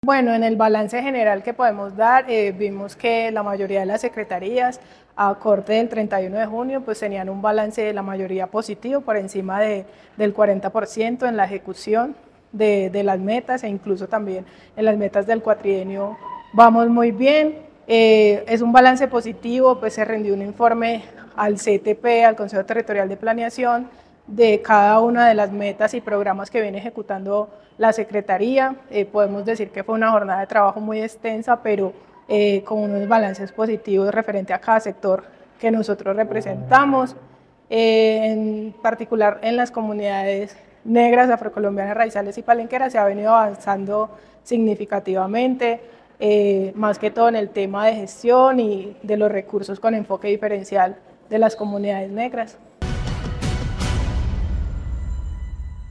Bueno, en el balance general que podemos dar, vimos que la mayoría de las secretarías a corte del 31 de junio pues tenían un balance de la mayoría positivo, por encima del 40% en la ejecución de las metas, e incluso también en las metas del cuatrienio vamos muy bien. Es un balance positivo, pues se rindió un informe al CTP, al Consejo Territorial de Planeación, de cada una de las metas y programas que viene ejecutando la Secretaría. Podemos decir que fue una jornada de trabajo muy extensa, pero con unos balances positivos referente a cada sector que nosotros representamos, en particular en las comunidades negras, afrocolombianas, raizales y palenqueras se ha venido avanzando significativamente, más que todo en el tema de gestión y de los recursos con enfoque diferencial de las comunidades negras.